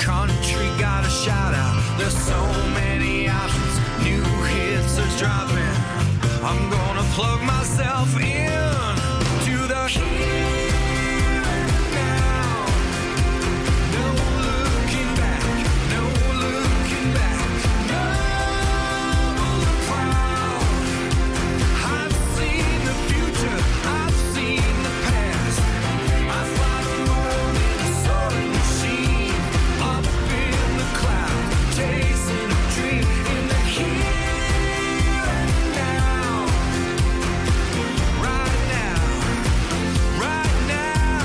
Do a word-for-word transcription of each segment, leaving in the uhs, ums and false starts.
country got a shout out. There's so many options, new hits are dropping. I'm gonna plug myself in to the here and now. No looking back, no looking back. No crowd. I've seen the future, I've seen the past. I fly the world in a soaring machine, up in the cloud, chasing a dream in the here and now. Right now, right now.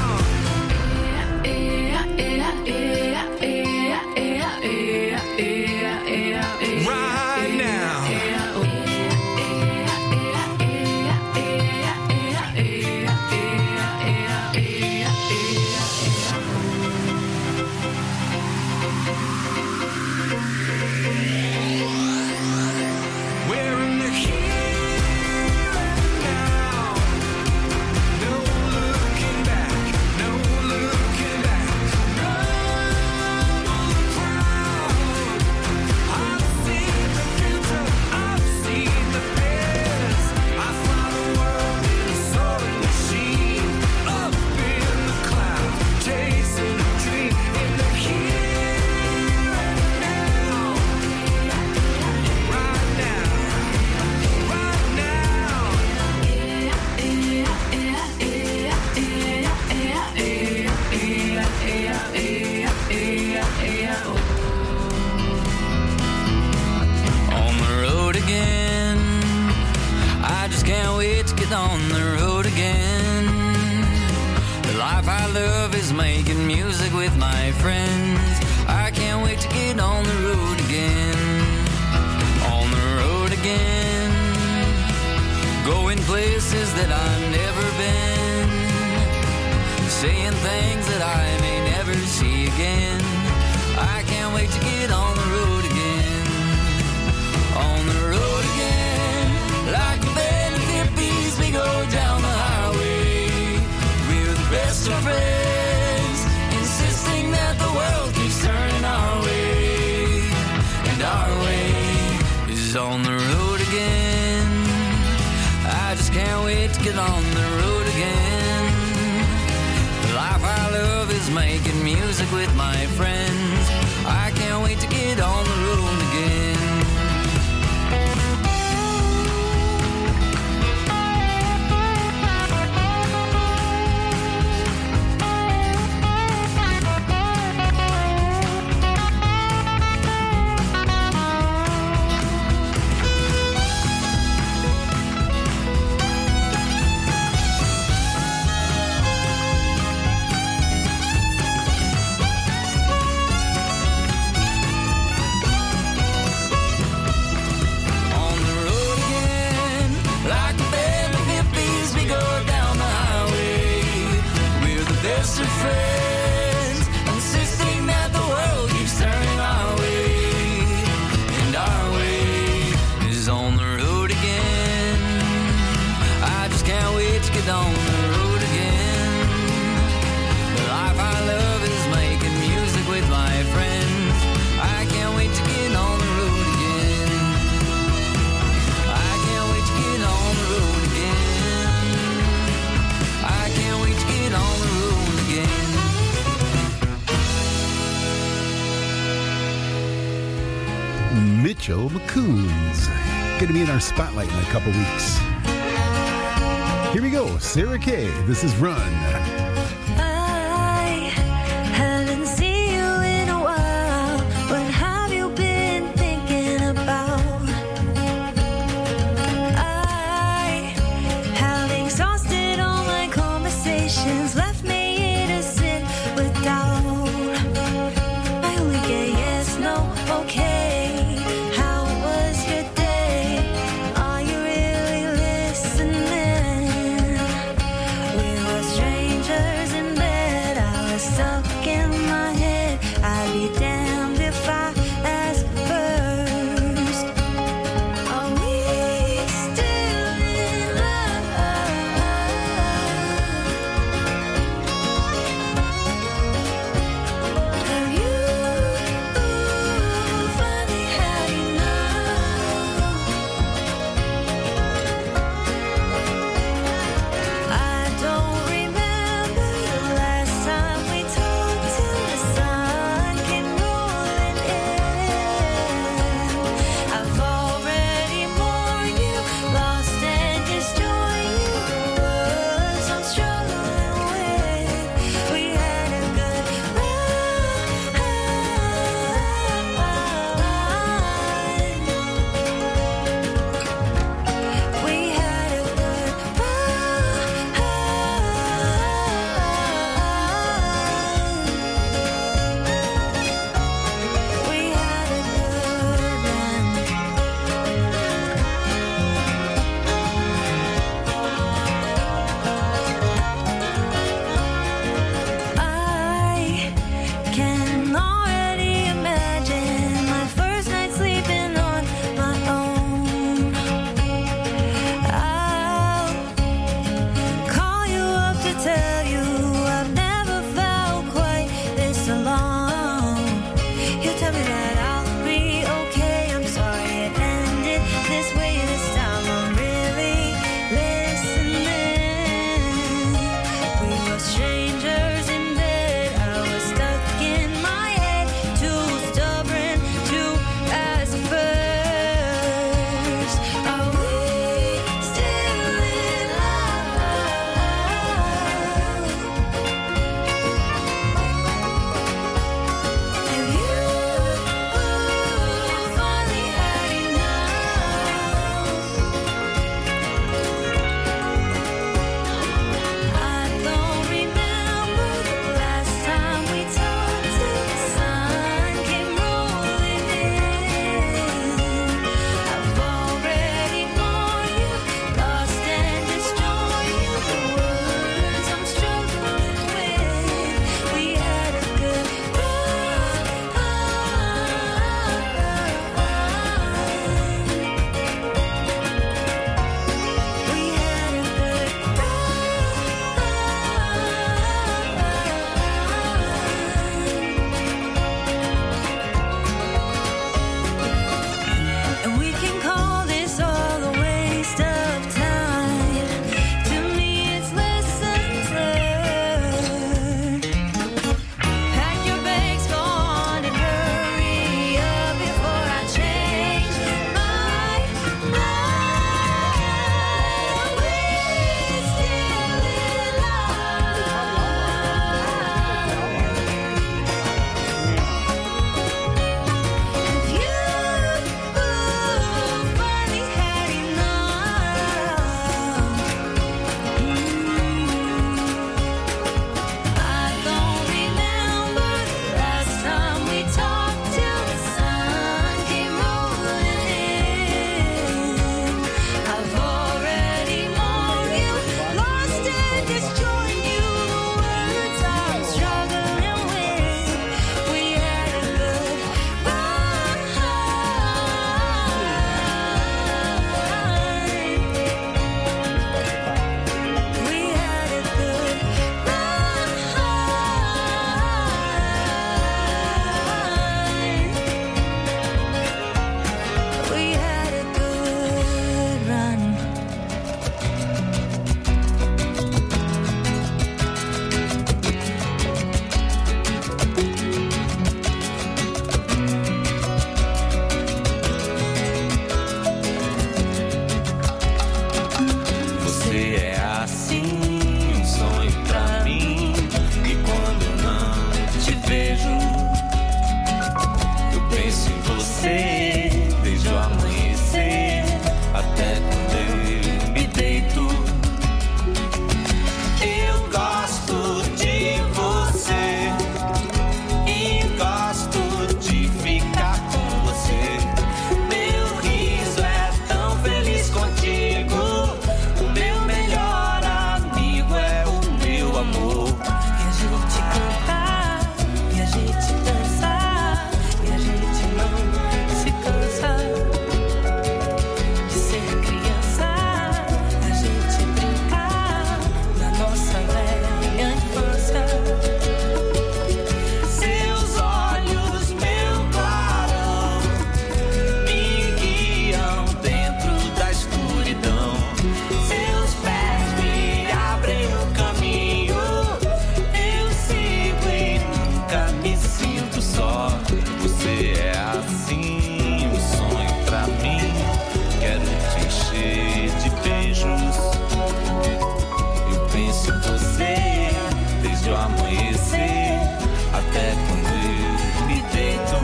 Right now. We're in the here and now. No looking back, no looking back. No crowd. I've seen the future, I've seen the past. I fly the world in a soaring machine, up in the cloud, chasing a dream in the here and now. Right now, right now. On the road again. I just can't wait to get on the road again. The life I love is making music with my friends. I can't wait to get on the road again. On the road again. Going places that I've never been. Saying things that I may never see again. I can't wait to get on the road again. On the road again. Like a band of hippies, we go down the highway. We're the best of friends, insisting that the world keeps turning our way. And our way is on the road again. I just can't wait to get on the road again. The life I love is making music with my friends. I can't wait to get on the road again. On the road again, like a band of hippies, we go down the highway. We're the best of friends, insisting that the world keeps turning our way. And our way is on the road again. I just can't wait to get on the road again. The life I love is making music with my friends. I can't wait to get on the road again. I can't wait to get on the road again. I can't wait to get on the road again. Mitchell McCoons. Going to be in our spotlight in a couple weeks. Here we go. Sarah Kay. This is Run. I haven't seen you in a while. What have you been thinking about? I have exhausted all my conversations, left me here to sit with doubt. I only get yes, no, okay. How was your day? Are you really listening? We were strangers. você desde o amanhecer até quando eu me deito. Eu gosto de você e gosto de ficar com você. Meu riso é tão feliz contigo. O meu melhor amigo é o meu amor. E a gente cantar, e a gente dançar, e a gente não se cansa de ser criança. A gente brincar na nossa velha infância. Seus olhos, meu clarão, me guiam dentro da escuridão. Seus pés me abrem o caminho. Eu sigo e nunca me sinto só. Você é assim, um sonho pra mim. Quero te encher de beijos. Eu penso em você desde o amanhecer até quando eu me deito.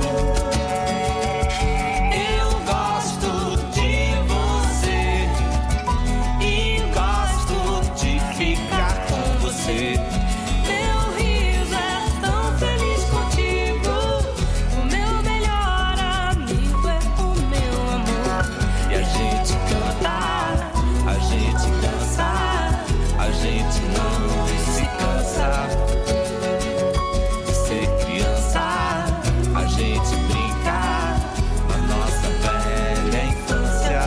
Eu gosto de você e gosto de ficar com você. Meu riso é tão feliz contigo. O meu melhor amigo é o meu amor. E a gente cantar, a gente dançar, a gente não se cansa de ser criança. A gente brincar na nossa velha infância.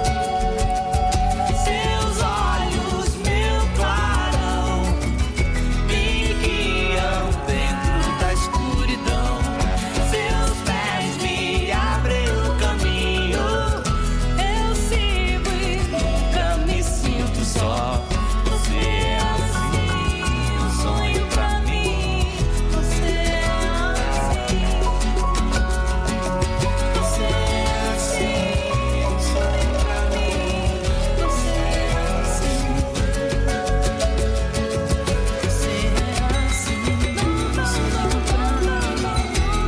Seus olhos, meu clarão, me guiam dentro da escuridão. Seus pés me abrem o caminho. Eu sigo e Nunca me sinto só. Você é assim, um sonho pra mim. você é assim. Você é assim, um sonho pra mim. Você é assim. Você é assim, um sonho pra mim.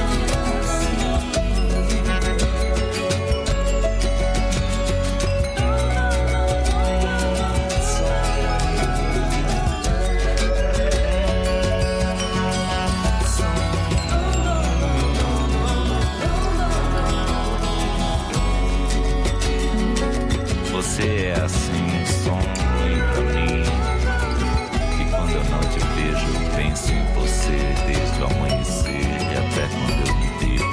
Você é assim, um sonho pra mim. E quando eu não te vejo, eu penso em você desde o amanhecer e até quando eu me deito.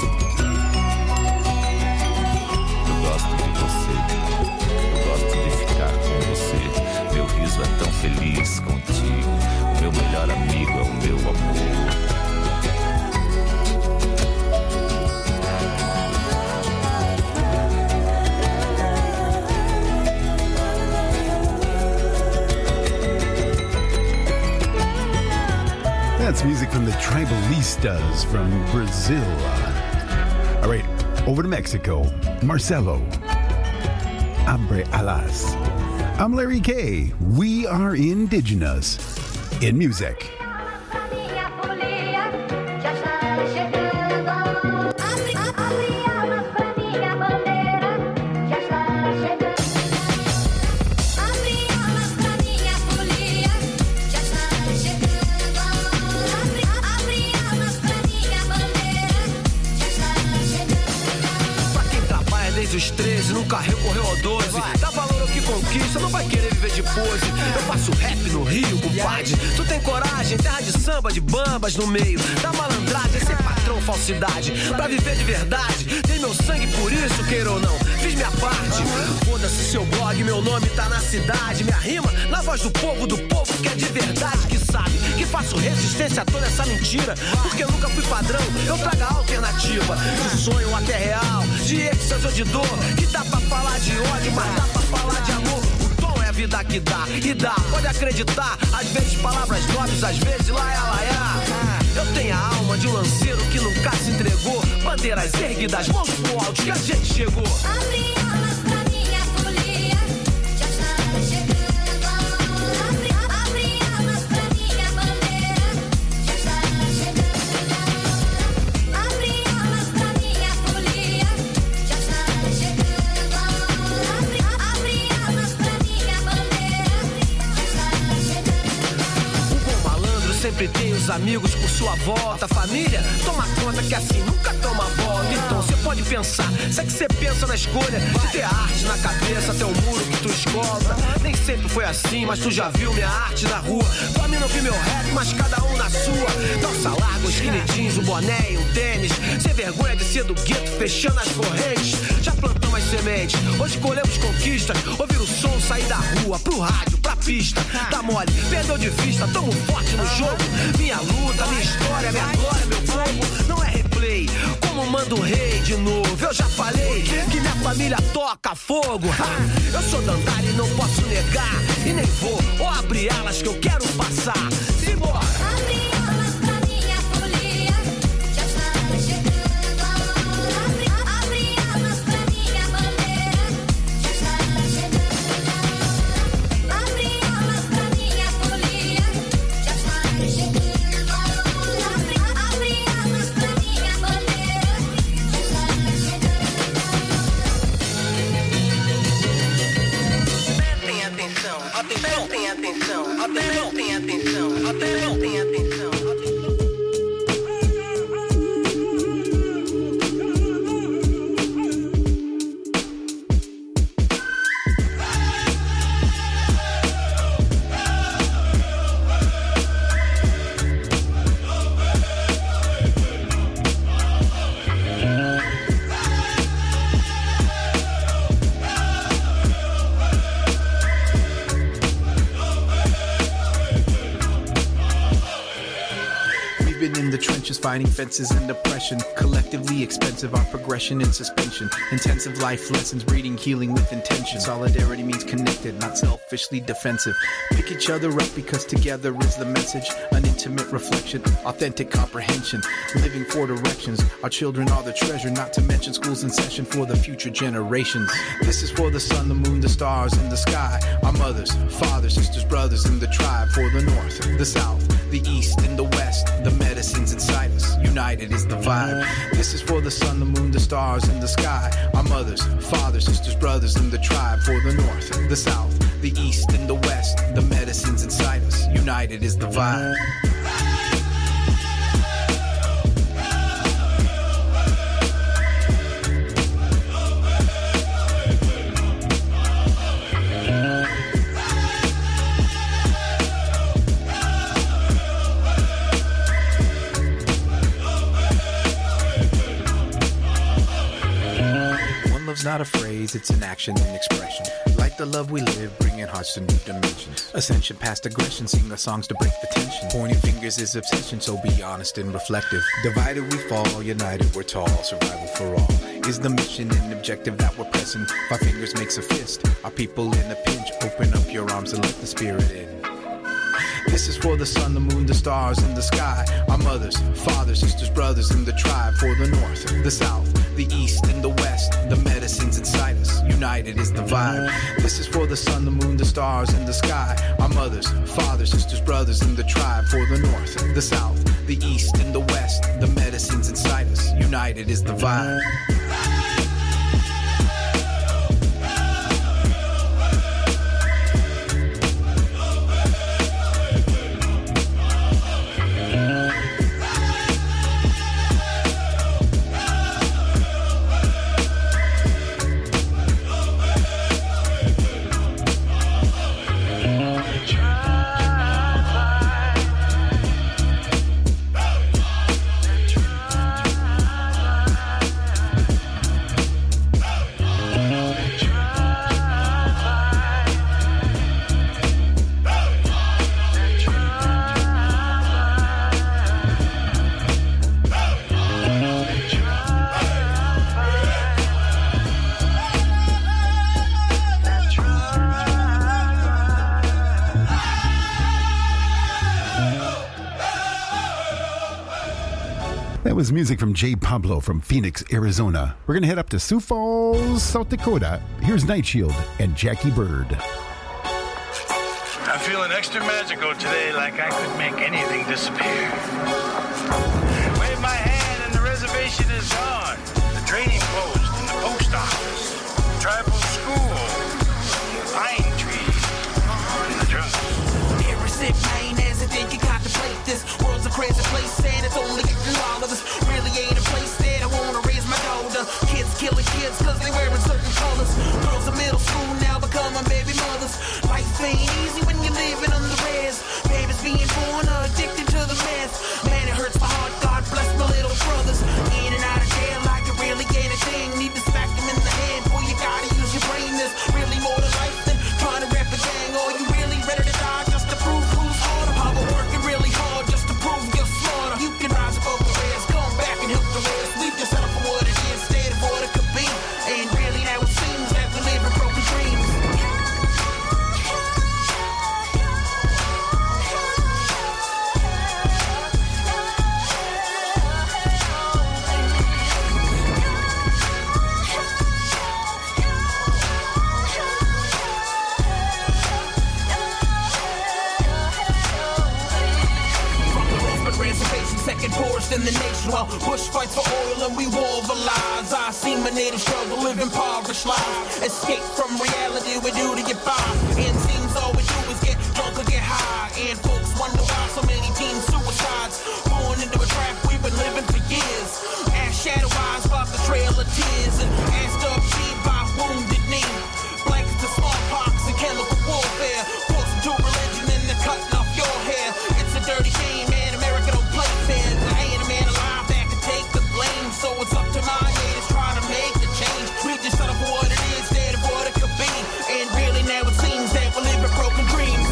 Eu gosto de você, eu gosto de ficar com você. Meu riso é tão feliz contigo. O meu melhor amigo é o meu amor. That's music from the Tribalistas from Brazil. All right, over to Mexico. Marcelo. Abre alas. I'm Larry K. We are indigenous in music. Os treze, nunca recorreu ao doze. Dá valor ao que conquista, não vai querer viver de pose. Eu faço rap no Rio, compadre. Tu tem coragem, terra de samba, de bambas no meio da malandragem, sem patrão, falsidade. Pra viver de verdade, tem meu sangue por isso, queira ou não. Fiz minha parte. Foda-se seu blog, meu nome tá na cidade. Minha rima na voz do povo, do povo que é de verdade, que sabe que faço resistência a toda essa mentira. Porque eu nunca fui padrão, eu trago a alternativa. De sonho até real, de êxtase ou de dor. Que dá pra falar de ódio, mas dá pra falar de amor. O tom é a vida que dá, e dá, pode acreditar. Às vezes palavras nobres, às vezes laia, laia. Eu tenho a alma de um lanceiro que nunca se entregou. Bandeiras erguidas, mãos pro alto, que a gente chegou. Abre alas pra minha folia, já está chegando. Abre, abre alas pra minha bandeira, já está chegando. Abre alas pra minha folia, os amigos por sua volta, família, toma conta que assim nunca toma volta. Então você pode pensar, se é que você pensa na escolha de ter arte na cabeça até o muro que tu escolta. Nem sempre foi assim, mas tu já viu minha arte na rua. Pra mim não vi meu rap, mas cada um na sua. Calça larga, skinny jeans, um boné e um tênis. Sem vergonha de ser do gueto, fechando as correntes. Já plantamos as sementes, hoje colhemos conquistas. Ouvir o som, sair da rua, pro rádio, pra pista. Tá mole, perdeu de vista, tamo forte no jogo. Minha luta, minha história, minha glória, meu povo. Não é replay, como manda o rei de novo. Eu já falei que minha família toca fogo. Ha, eu sou Dandara e não posso negar. E nem vou, ou abrir alas que eu quero passar. Simbora! Abre alas pra minha folia, já está chegando a hora. Abre, abre alas pra minha bandeira, já está chegando a hora. Abre alas pra minha folia, já está chegando a hora. Abre, abre alas pra minha bandeira, já está chegando a hora. Prestem atenção, atenção, prestem atenção, atenção, prestem atenção, atenção, prestem atenção. In the trenches, fighting fences and oppression. Collectively expensive, our progression in suspension. Intensive life lessons, breeding healing with intention. Solidarity means connected, not selfishly defensive. Pick each other up because together is the message. An intimate reflection, authentic comprehension. Living for directions, our children are the treasure. Not to mention schools in session for the future generations. This is for the sun, the moon, the stars, and the sky. Our mothers, fathers, sisters, brothers in the tribe. For the north, the south, the east, and the west. The medicines inside us, united is the vibe. This is for the sun, the moon, the stars, and the sky. Our mothers, fathers, sisters, brothers in the tribe. For the north, the south, the east, and the west. The medicines inside us, united is the vibe. Love's not a phrase, it's an action and expression. Like the love we live, bringing hearts to new dimensions. Ascension past aggression, sing the songs to break the tension. Pointing fingers is obsession, so be honest and reflective. Divided we fall, united we're tall. Survival for all is the mission and objective that we're pressing. Five fingers makes a fist. Our people in a pinch, open up your arms and let the spirit in. This is for the sun, the moon, the stars, and the sky. Our mothers, fathers, sisters, brothers in the tribe. For the north, the south, the east, and the west. The medicines inside us, united is the vibe. This is for the sun, the moon, the stars, and the sky. Our mothers, fathers, sisters, brothers in the tribe. For the north, the south, the east, and the west. The medicines inside us, united is the vibe. That was music from Jay Pablo from Phoenix, Arizona. We're going to head up to Sioux Falls, South Dakota. Here's Night Shield and Jackie Bird. I'm feeling extra magical today, like I could make anything disappear. Wave my hand and the reservation is on. The trading post and the post office, tribal school, pine tree, and the drums. Here is it, pain as I think you contemplate this. World's a crazy Well, bush fights for oil and we war for lives. I seen my native struggle, live impoverished lives. Escape from reality, we do to get by. And seems all we do is get drunk or get high. And folks wonder why so many teen suicides. Born into a trap we've been living for years. Ask shadow eyes about the trail of tears. And asked up feed by wounded knee. Blankets of smallpox and chemical warfare. Forced into religion and they're cutting off your hair. It's a dirty game, man. America don't play fair. There ain't a man alive that can take the blame. So it's up to my haters try to make the change. We just settle for what it is instead of what it could be. And really now it seems that we're living broken dreams.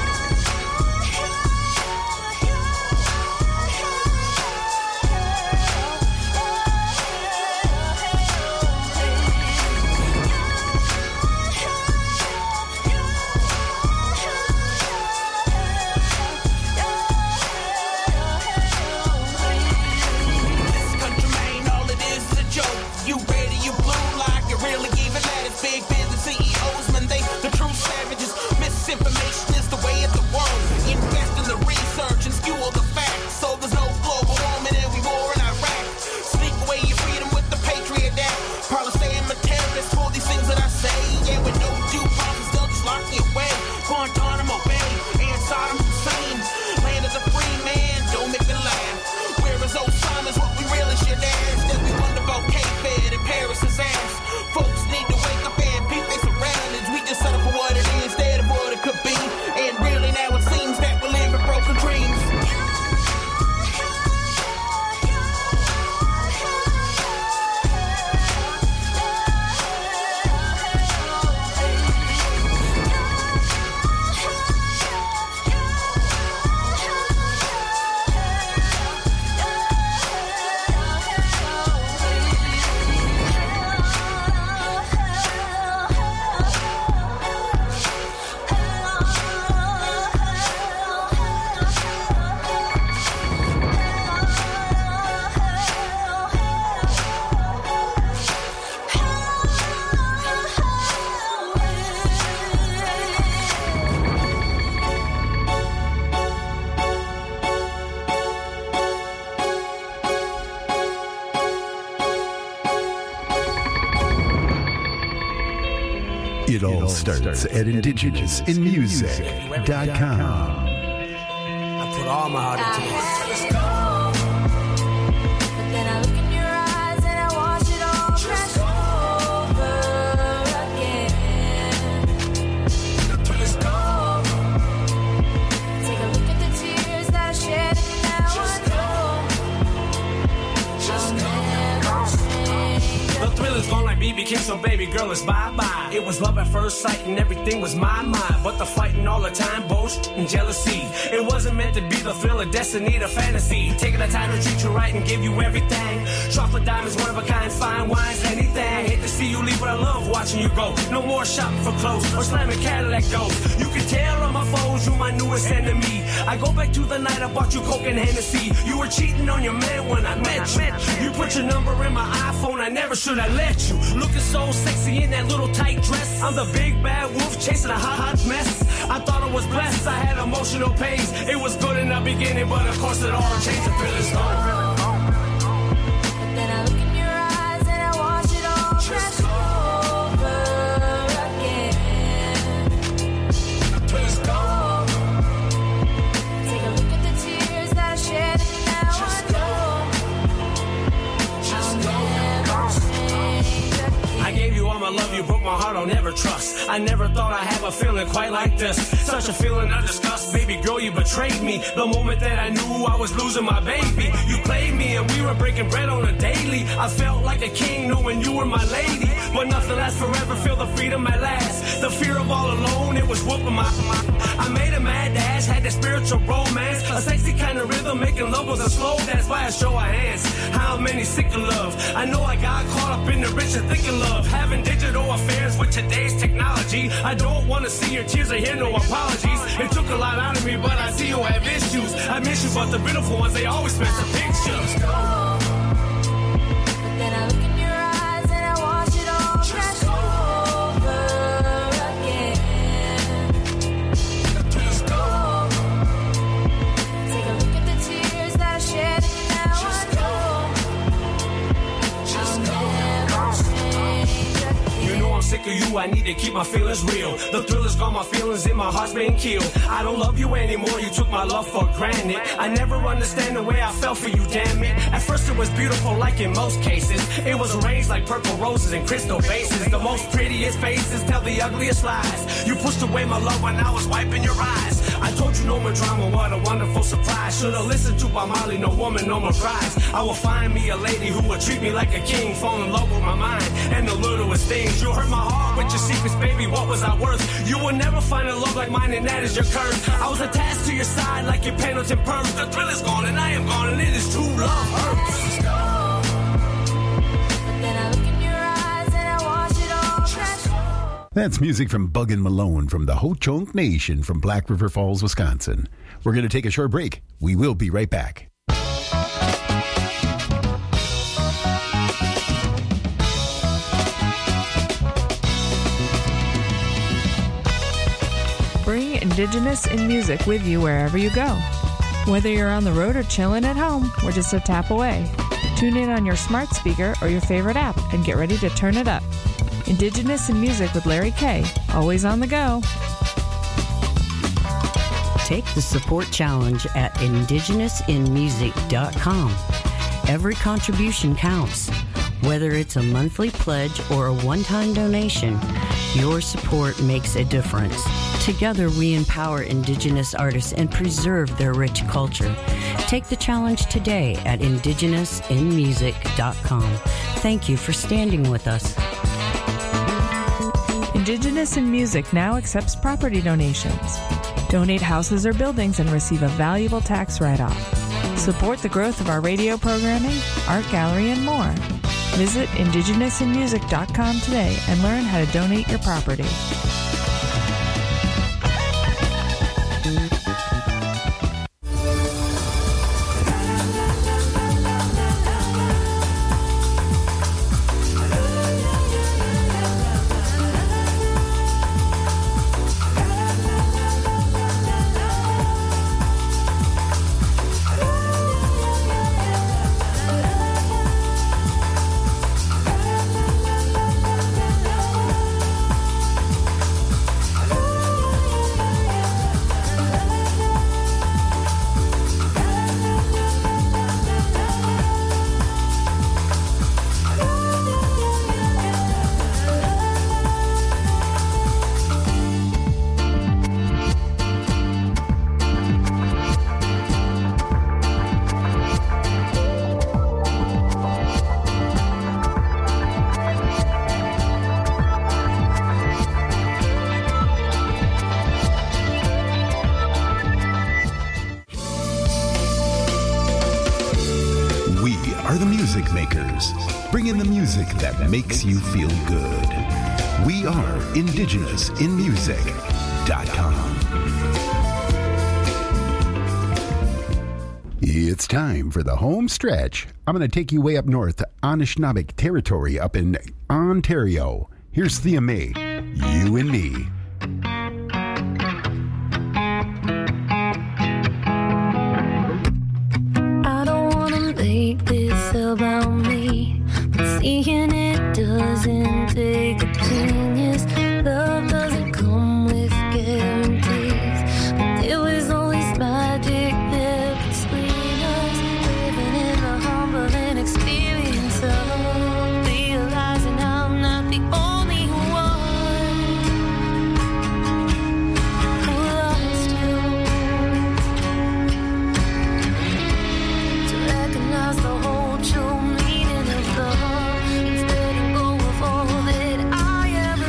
It all starts at indigenous in music dot com. I put all my heart into this. Then I look in your eyes and I watch it all crash over again. Let's go. Take a look at the tears that I shed and now I know I'll never change. The thrill is gone like B B King, so baby girl, it's bye-bye. It was love at first sight and everything was my mind. But the fighting all the time, boast and jealousy. It wasn't meant to be the thrill of destiny, the fantasy. Taking the time to treat you right and give you everything. Chocolate diamonds, one of a kind, fine wines, anything. Hate to see you leave, but I love watching you go. No more shopping for clothes or slamming Cadillac doors. You can tell on my foes, you my newest enemy. I go back to the night I bought you Coke and Hennessy. You were cheating on your man when I met you. You put your number in my iPhone, I never should have let you. Looking so sexy in that little tight dress. I'm the big bad wolf chasing a hot, hot mess. I thought I was blessed, I had emotional pains. It was good in the beginning, but of course it all changed. The thrill is gone. Then I look in your eyes and I watch it all crash over again. Let's go. Take a look at the tears that I shed and now I know I'll never change again. I gave you all my love, you broke my heart, I'll never trust. I never thought I'd have a feeling quite like this. Such a feeling of disgust, baby girl, you betrayed me. The moment that I knew I was losing my baby. You played me and we were breaking bread on a daily. I felt like a king knowing you were my lady. But nothing lasts forever, feel the freedom at last. The fear of all alone, it was whooping my, my I made a mad dash, had that spiritual romance. A sexy kind of rhythm, making love was a slow dance. By a show of hands, how many sick of love. I know I got caught up in the rich and thick of love. Having digital affairs with today's technology. I don't want to see your tears, I hear no apologies. It took a lot out of me, but I see you have issues. I miss you, but the beautiful ones, they always spend some pictures. Then I look in your eyes and I watch it all crash over again. Let's go. Take a look at the tears that I shed and now I know of you, I need to keep my feelings real. The thrill is gone, my feelings in my heart's been killed. I don't love you anymore, you took my love for granted. I never understand the way I felt for you, damn it. At first it was beautiful like in most cases. It was arranged like purple roses and crystal vases. The most prettiest faces tell the ugliest lies. You pushed away my love when I was wiping your eyes. I told you no more drama, what a wonderful surprise. Should've listened to Bob Marley, no woman, no more cries. I will find me a lady who will treat me like a king. Fall in love with my mind and the littlest things. You hurt my heart with your secrets, baby, what was I worth? You will never find a love like mine and that is your curse. I was attached to your side like your Pendleton perms. The thrill is gone and I am gone and it is true love hurts. That's music from Bug and Malone from the Ho-Chunk Nation from Black River Falls, Wisconsin. We're going to take a short break. We will be right back. Bring Indigenous in music with you wherever you go. Whether you're on the road or chilling at home, we're just a tap away. Tune in on your smart speaker or your favorite app and get ready to turn it up. Indigenous in Music with Larry Kay, always on the go. Take the support challenge at indigenous in music dot com. Every contribution counts. Whether it's a monthly pledge or a one-time donation, your support makes a difference. Together, we empower Indigenous artists and preserve their rich culture. Take the challenge today at indigenous in music dot com. Thank you for standing with us. Indigenous in Music now accepts property donations. Donate houses or buildings and receive a valuable tax write-off. Support the growth of our radio programming, art gallery, and more. Visit indigenous in music dot com today and learn how to donate your property. Bringing the music that makes you feel good. We are indigenous in music dot com. It's time for the home stretch. I'm going to take you way up north, Anishinaabe territory up in Ontario. Here's Thea May, You and Me. I don't want to make this about me, but seeing it doesn't take a genius. Love doesn't come with guarantees, but there was always magic there between us, living in the humbling experience of realizing I'm not the only one who lost you. To recognize the whole true meaning of love, it's letting go of all that I ever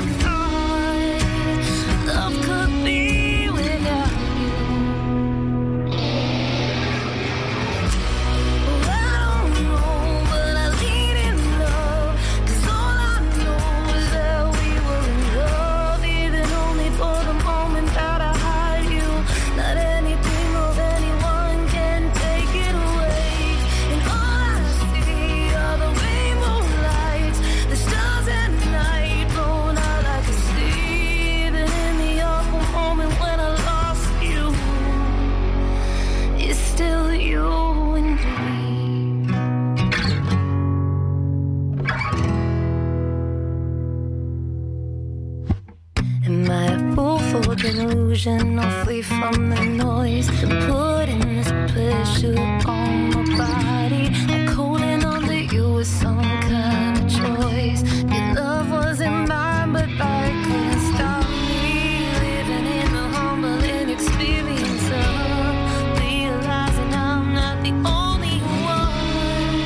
illusion, or flee from the noise. Putting this pressure on my body, like holding on to you was some kind of choice. Your love wasn't mine, but I couldn't stop me living in the humbling experience of realizing I'm not the only one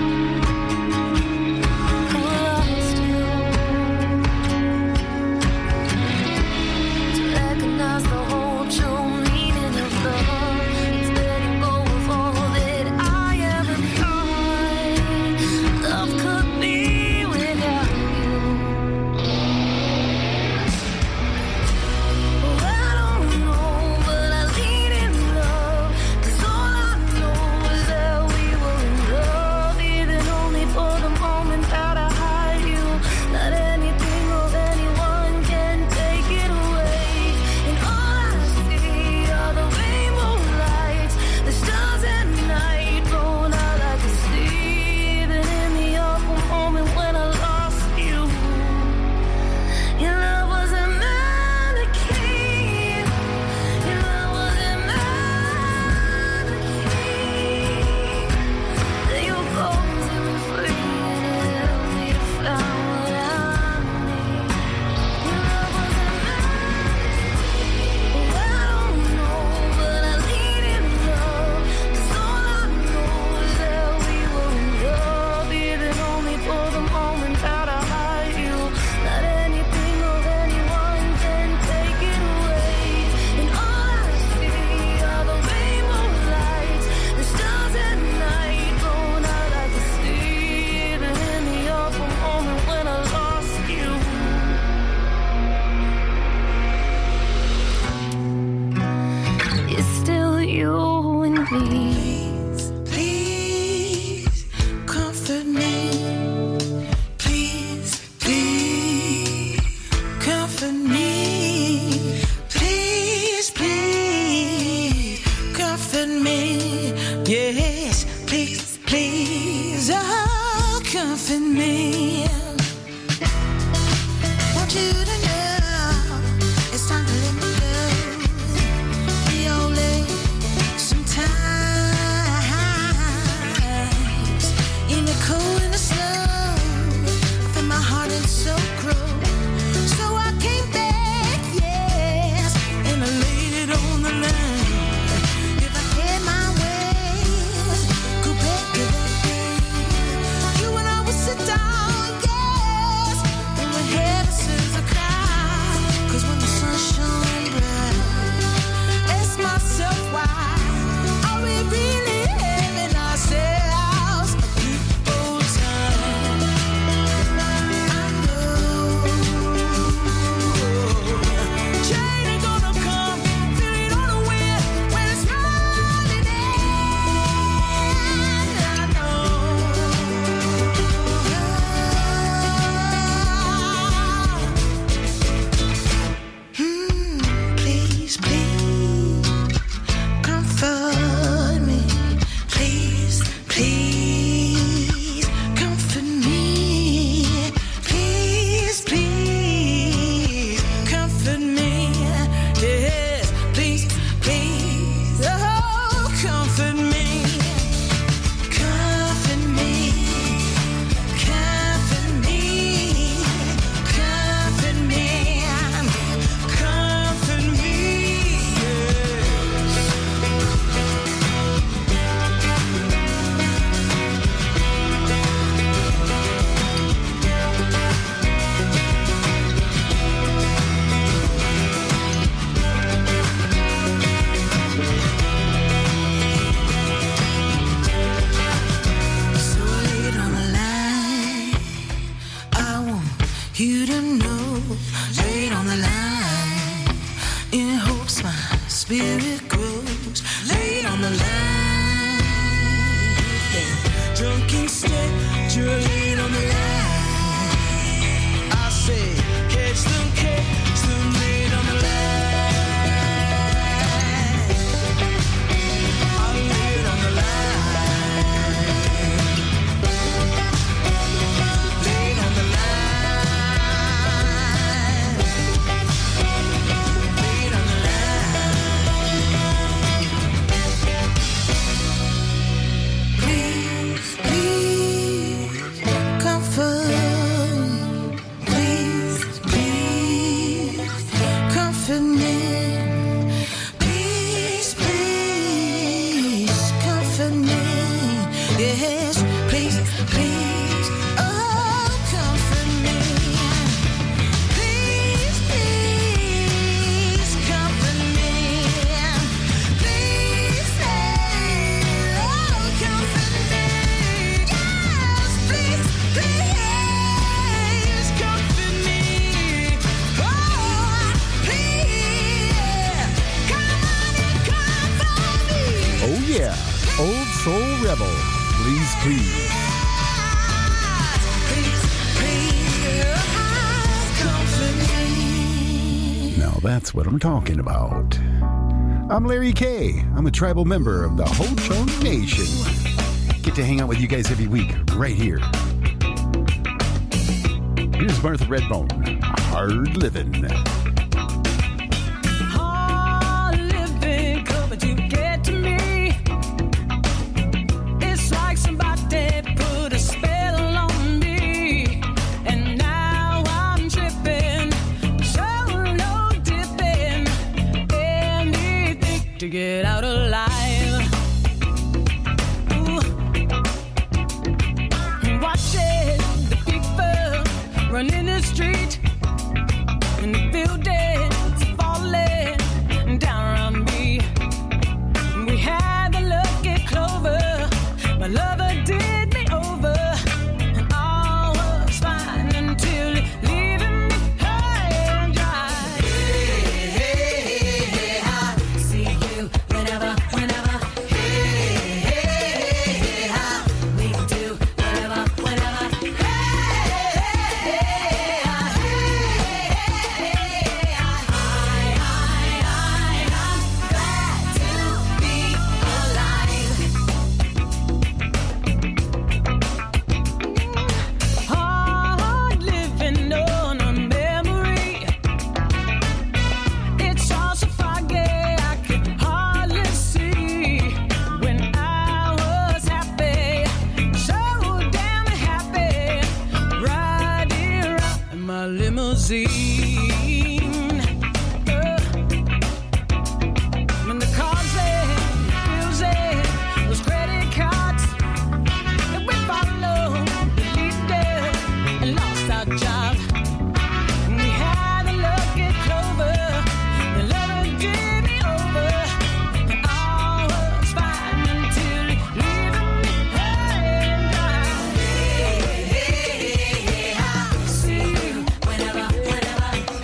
who lost you. To recognize the whole true meaning of love is letting go of all that I ever thought love could be without you. Oh, I don't know, but I lean in love, 'cause all I know is that we were in love, even only for the moment that I had you. Not anything or anyone can take it away. And all I see are the rainbow lights, the stars at night roll out like a sea. Even in the awful moment when I lost you, your love wasn't meant to keep. Your love wasn't meant to keep. Then you go set me free and help me to find what I need. Your love wasn't meant to keep. Oh, I don't know, but I lean in love, 'cause all I know is that we were in love, even only for the moment that I had you. Not anything or anyone can take it away. And all I see are the rainbow lights, the stars at night roll out like a sea. Even in the awful moment when I lost you, it's still you and me. Please comfort me. Please, please comfort me. Please, please comfort me. Yes, please, please, oh, comfort me. Want you to know it's time to let me go. Be only sometimes in the cold and the snow. I feel my heart and soul grow. So I came back, yes, and I laid it on the line. If I had my way, go back to that day. You and I would sit down, yes, and we'd have a scissor cry. 'Cause when the sun shone bright, ask myself why. Are we really having ourselves a good old time? I know change ain't gonna come, feel it on the wind when it's running in. I know. Hmm, please, please comfort me. Please, please comfort me. Please, please comfort me. Yes, please, please, oh, comfort me. Comfort me. Comfort me. Comfort me. Comfort me. So I lay it on the line. I want you to know, lay it on the line. In hopes my spirit grows. Lay it on the line. Yeah. Drunk instead, you're laid on the line. I say, catch them, catch them, laid on the line. I lay it on the line. Lay it on the line. Lay it on Travel. Please, please. Now that's what I'm talking about. I'm Larry K. I'm a tribal member of the Ho-Chunk Nation. Get to hang out with you guys every week, right here. Here's Martha Redbone, Hard Living. Hard living, come to get to me. It's like somebody put a spell on me. And now I'm tripping, so no dipping. Anything to get out alive. Running the street, and the buildings falling down around me. We had the lucky clover, my lover did me over, and all was fine until leaving me high and dry. Hey, hey, hey, hey, I see you whenever, whenever. Hey, hey, hey, hey, how we can do whatever, whenever. When the cars and bills and those credit cards, and we followed the leader and lost our job. And we had a lucky clover, the lover did me over, and all was fine until leaving me high and dry. Hey, hey, hey, hey, I see you whenever, whenever.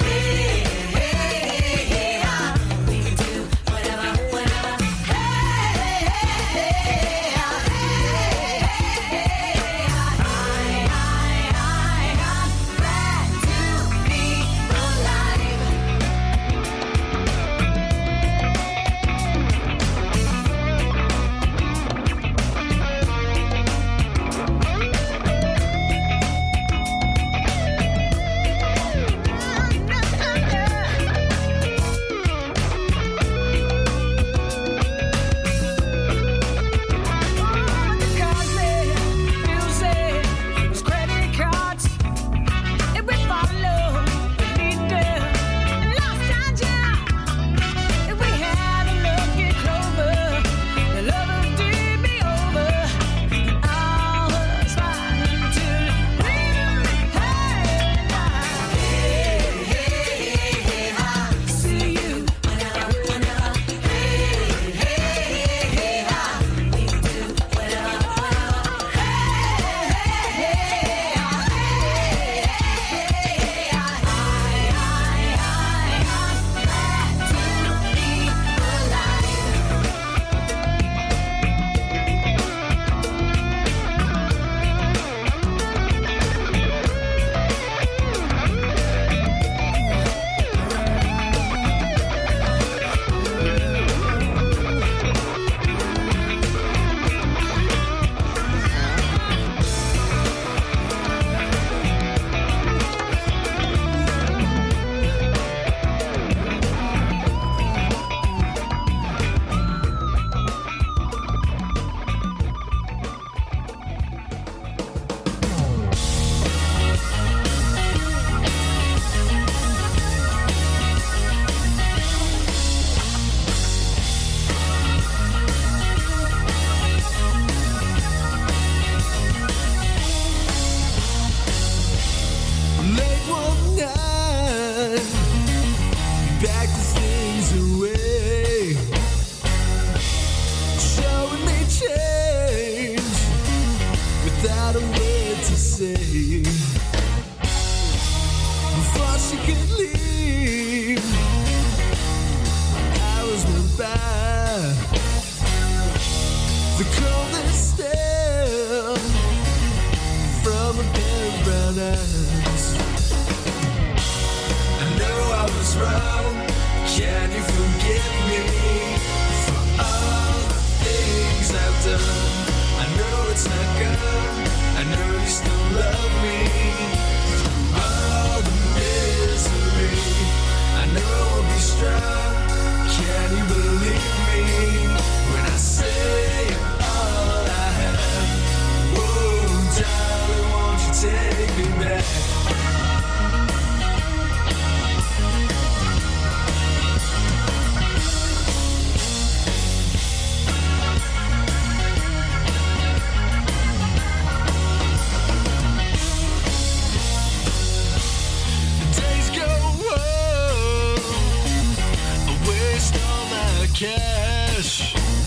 without a word to say. Before she could leave, hours went by. The coldest day brown eyes. I know I was wrong. Can you forgive me for all the things I've done? I know it's not good. I know you still love me. All the misery, I know I'll be strong. Can you believe me when I say all I have? Whoa, darling, won't you take me back? Cash.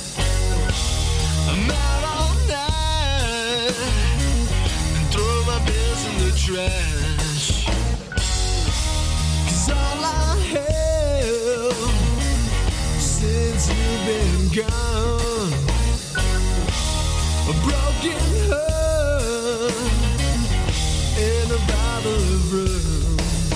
I'm out all night and throw my bills in the trash. 'Cause all I have since you've been gone, a broken heart and a bottle of rum.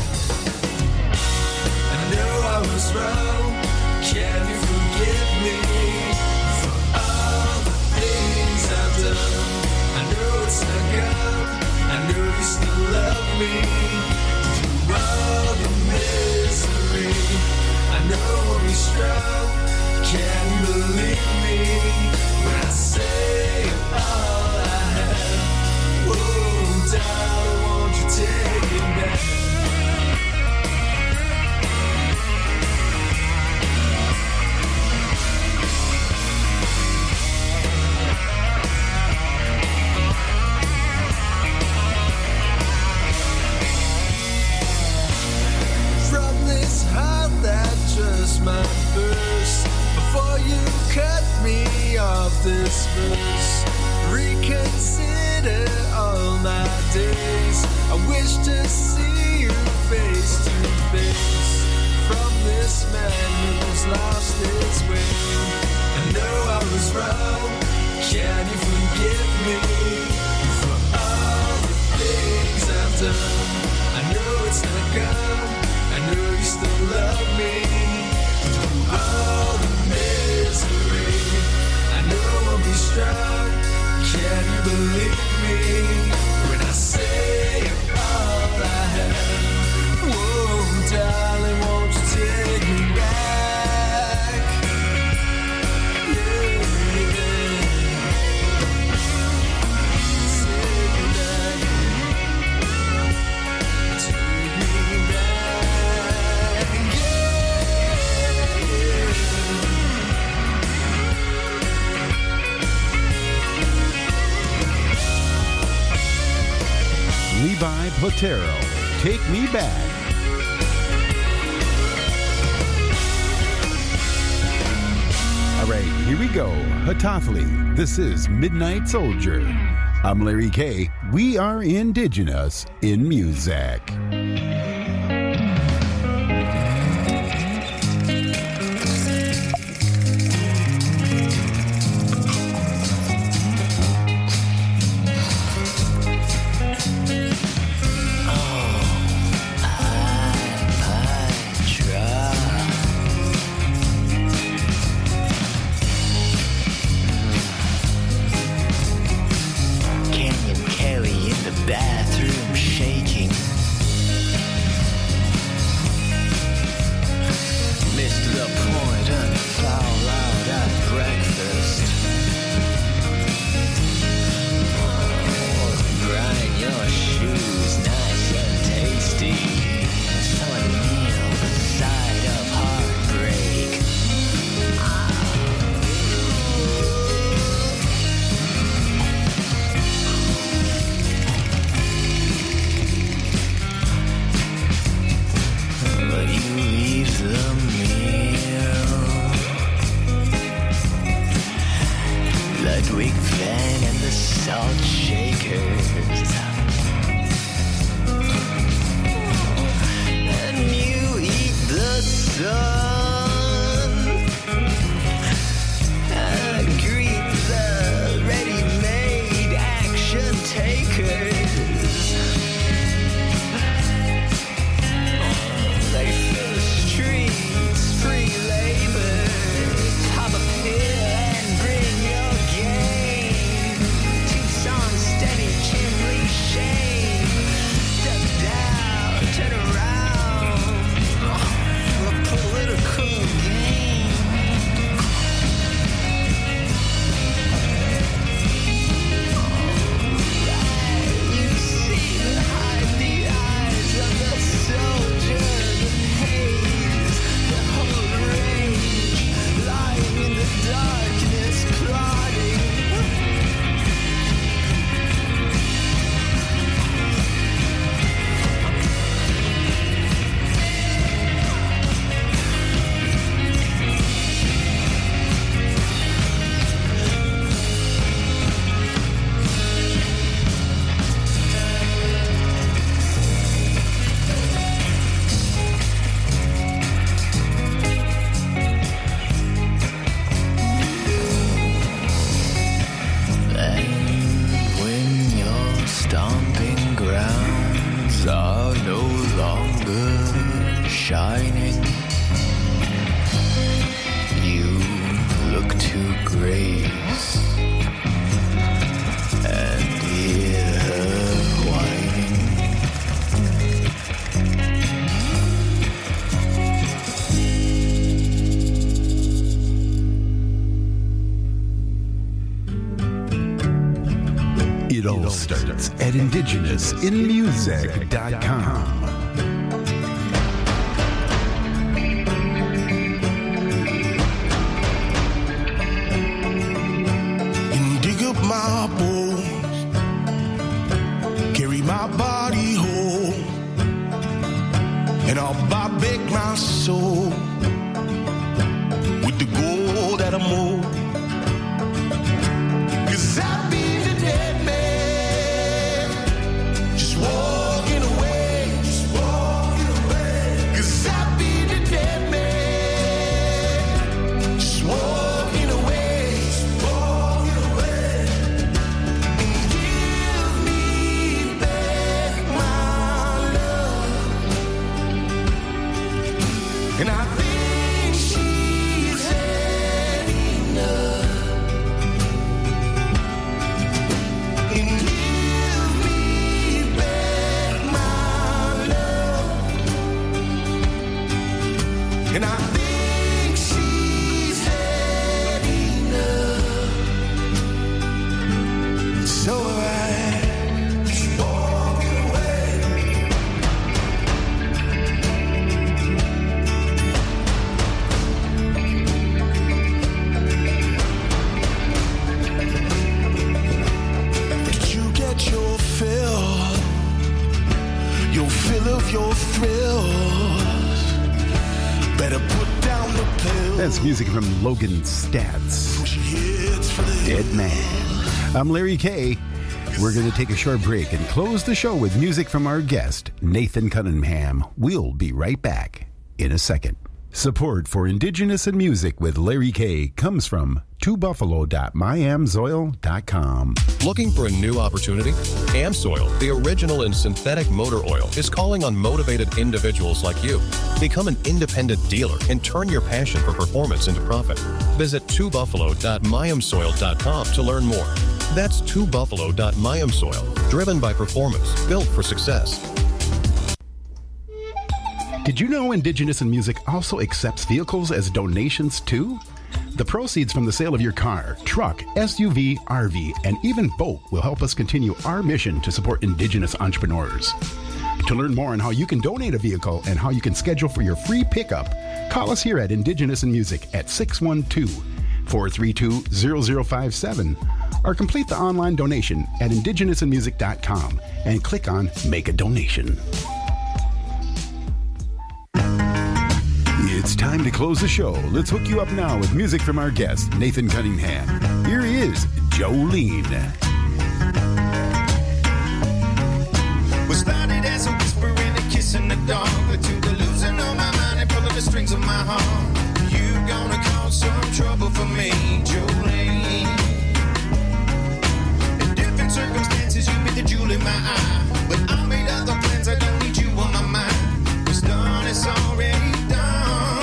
I know I was wrong. Can you forgive me for all the things I've done? I know it's not good. I know you still love me. Through all the misery, I know I'll be strong. Can you believe me when I say all I have? Whoa, darling, won't you take it back? Just my verse before you cut me off this verse. Reconsider all my days. I wish to see you face to face. From this man who's lost his way. I know I was wrong. Can you forgive me for all the things I've done? I know it's not good. I know you still love me. Through all the misery, I know I'll be strong. Can you believe me when I say all I have? Whoa, darling, won't you take me back? Yeah, yeah. Take me back. Take me back. Levi Platero, Take Me Back. All right, here we go. Hatathli, this is Midnight Soldier. I'm Larry K. We are indigenous in music. Bathroom shaking. shining. You look to grace and hear her whining. It all starts at indigenous in music dot com. My bones, carry my body home, and I'll buy back my soul with the gold that I'm owed. 'Cause I've been a dead man, just walking away, just walking away. 'Cause I've been a dead man, just walking away. And I think she's had enough. And give me back my love. And I think she's had enough. So I just walking away. Your fill, your fill of your thrills. Better put down the pill. That's music from Logan Stats. Dead Man. I'm Larry K. We're going to take a short break and close the show with music from our guest, Nathan Cunningham. We'll be right back in a second. Support for Indigenous in Music with Larry K. comes from two buffalo dot my amsoil dot com. Looking for a new opportunity? AmSoil, the original in synthetic motor oil, is calling on motivated individuals like you. Become an independent dealer and turn your passion for performance into profit. Visit two buffalo dot my amsoil dot com to learn more. That's two buffalo dot my amsoil, driven by performance, built for success. Did you know Indigenous in Music also accepts vehicles as donations too? The proceeds from the sale of your car, truck, S U V, R V, and even boat will help us continue our mission to support Indigenous entrepreneurs. To learn more on how you can donate a vehicle and how you can schedule for your free pickup, call us here at Indigenous in Music at six one two, four three two, zero zero five seven or complete the online donation at indigenous in music dot com and click on Make a Donation. It's time to close the show. Let's hook you up now with music from our guest, Nathan Cunningham. Here he is, Jolene. We started as a whisper and a kiss in the dark, to the losing of my mind and pulling the strings of my heart. You gonna cause some trouble for me, Jolene. In different circumstances, you be the jewel in my eye, but I made other plans. I don't need you on my mind. What's done is already done.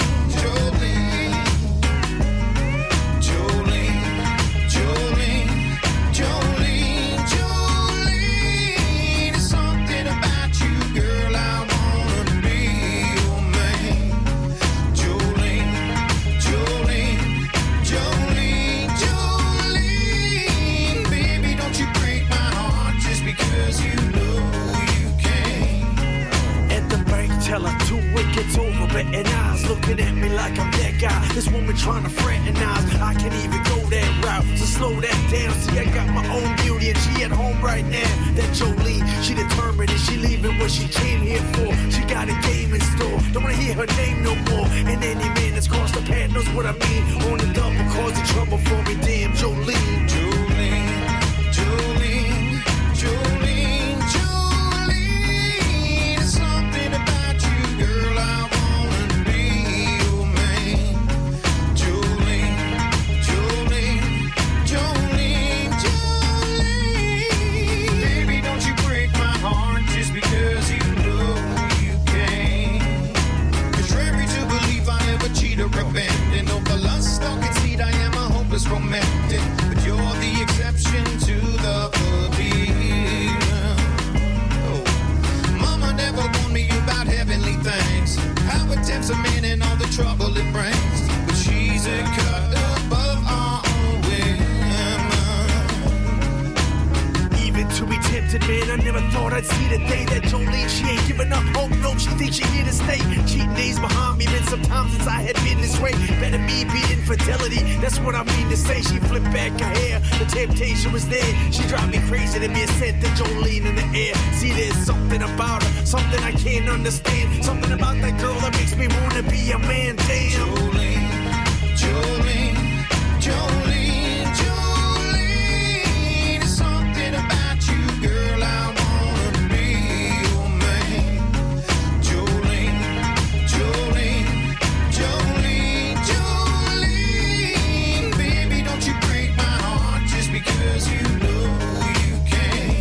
Tell her two wickets over, betting eyes looking at me like I'm that guy. This woman trying to fraternize, I can't even go that route. So slow that down, see I got my own beauty and she at home right now. That Jolene, she determined and she leaving what she came here for. She got a game in store, don't wanna hear her name no more. And any man that's crossed the path knows what I mean. On the double, causing trouble for me, damn Jolene. Jolene, Jolene, Jolene. Never thought I'd see the day that Jolene, she ain't giving up hope. No, she thinks she here to stay. Cheating days behind me, been some time since I had been this way. Better me be infidelity, that's what I mean to say. She flipped back her hair, the temptation was there. She drive me crazy to be a scent of Jolene in the air. See, there's something about her, something I can't understand. Something about that girl that makes me wanna be a man. Damn. Jolene, Jolene, Jolene, Jolene. There's something about you, girl, I wanna be your man. Jolene, Jolene, Jolene, Jolene. Baby, don't you break my heart just because you know you can.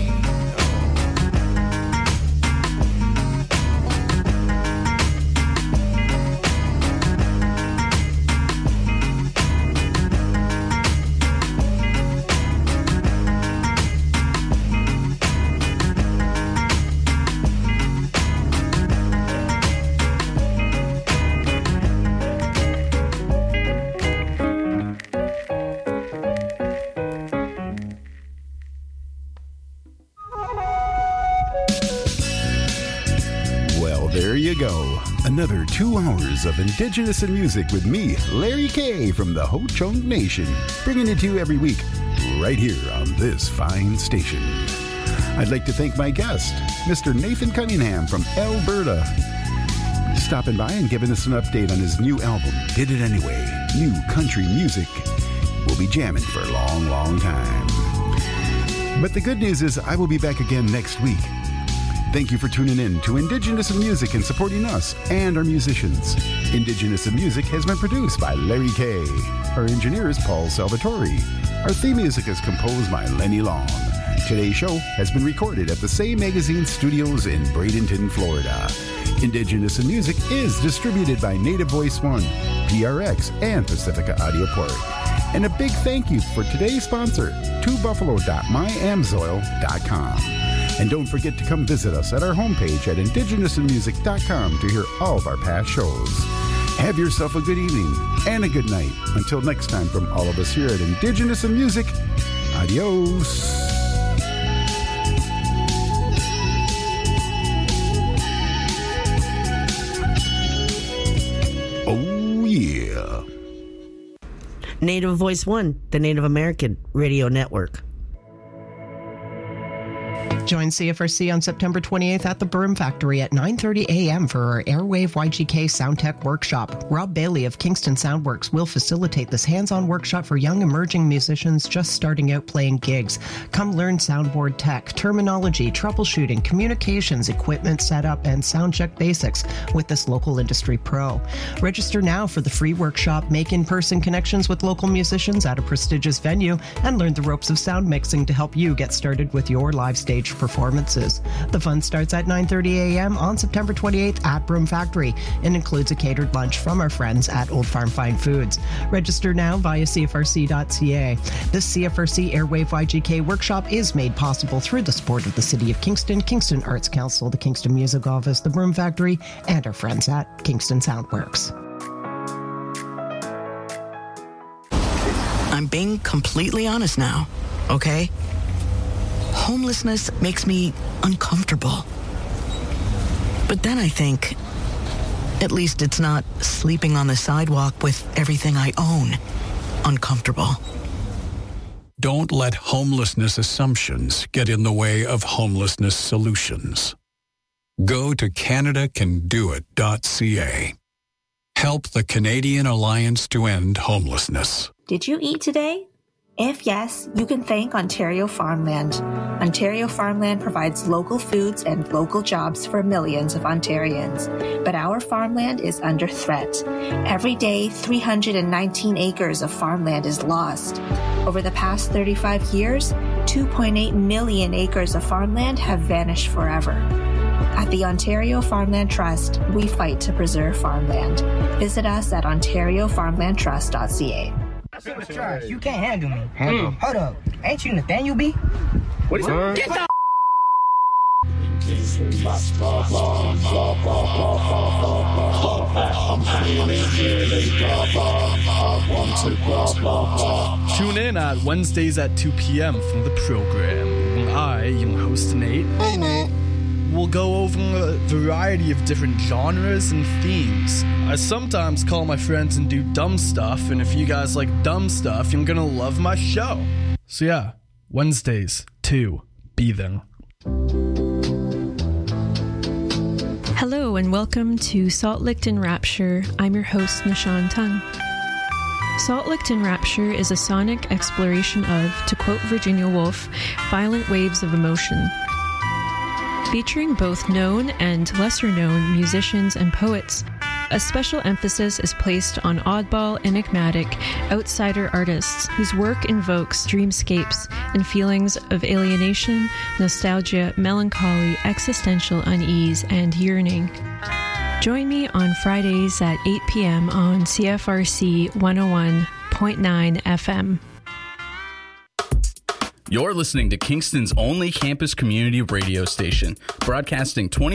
Well, there you go. Another two hours of Indigenous in Music with me, Larry K. from the Ho-Chunk Nation, bringing it to you every week, right here on this fine station. I'd like to thank my guest, Mister Nathan Cunningham from Alberta, stopping by and giving us an update on his new album, Did It Anyway. New country music will be jamming for a long, long time. But the good news is I will be back again next week. Thank you for tuning in to Indigenous in Music and supporting us and our musicians. Indigenous in Music has been produced by Larry K. Our engineer is Paul Salvatore. Our theme music is composed by Lenny Long. Today's show has been recorded at the Say Magazine Studios in Bradenton, Florida. Indigenous in Music is distributed by Native Voice One, P R X, and Pacifica Audio Port. And a big thank you for today's sponsor, two buffalo dot my amsoil dot com. And don't forget to come visit us at our homepage at indigenous in music dot com to hear all of our past shows. Have yourself a good evening and a good night. Until next time, from all of us here at Indigenous in Music, adios. Oh, yeah. Native Voice One, the Native American Radio Network. Join C F R C on September twenty-eighth at the Broom Factory at nine thirty a.m. for our Airwave Y G K Sound Tech Workshop. Rob Bailey of Kingston Soundworks will facilitate this hands-on workshop for young emerging musicians just starting out playing gigs. Come learn soundboard tech, terminology, troubleshooting, communications, equipment setup, and sound check basics with this local industry pro. Register now for the free workshop, make in-person connections with local musicians at a prestigious venue, and learn the ropes of sound mixing to help you get started with your live stage performances. The fun starts at nine thirty a.m. on September twenty-eighth at Broom Factory and includes a catered lunch from our friends at Old Farm Fine Foods. Register now via C F R C dot C A. This C F R C Airwave Y G K workshop is made possible through the support of the City of Kingston, Kingston Arts Council, the Kingston Music Office, the Broom Factory, and our friends at Kingston Soundworks. I'm being completely honest now, okay? Homelessness makes me uncomfortable. But then I think, at least it's not sleeping on the sidewalk with everything I own uncomfortable. Don't let homelessness assumptions get in the way of homelessness solutions. Go to Canada Can Do It dot C A. Help the Canadian Alliance to End Homelessness. Did you eat today? If yes, you can thank Ontario Farmland. Ontario Farmland provides local foods and local jobs for millions of Ontarians. But our farmland is under threat. Every day, three hundred nineteen acres of farmland is lost. Over the past thirty-five years, two point eight million acres of farmland have vanished forever. At the Ontario Farmland Trust, we fight to preserve farmland. Visit us at ontario farmland trust dot c a. You can't handle me. Handle. Mm. Hold up. Ain't you Nathaniel B? What is it? Get the Tune in at Wednesdays at two p.m. for the program. I, your host Nate, hey Nate, will go over a variety of different genres and themes. I sometimes call my friends and do dumb stuff, and if you guys like dumb stuff, you're gonna love my show. So yeah, Wednesdays, two, be there. Hello and welcome to Salt Licked in Rapture. I'm your host, Nishan Tung. Salt Licked in Rapture is a sonic exploration of, to quote Virginia Woolf, violent waves of emotion. Featuring both known and lesser-known musicians and poets, a special emphasis is placed on oddball, enigmatic, outsider artists whose work invokes dreamscapes and feelings of alienation, nostalgia, melancholy, existential unease, and yearning. Join me on Fridays at eight p.m. on C F R C one oh one point nine F M. You're listening to Kingston's only campus community radio station, broadcasting twenty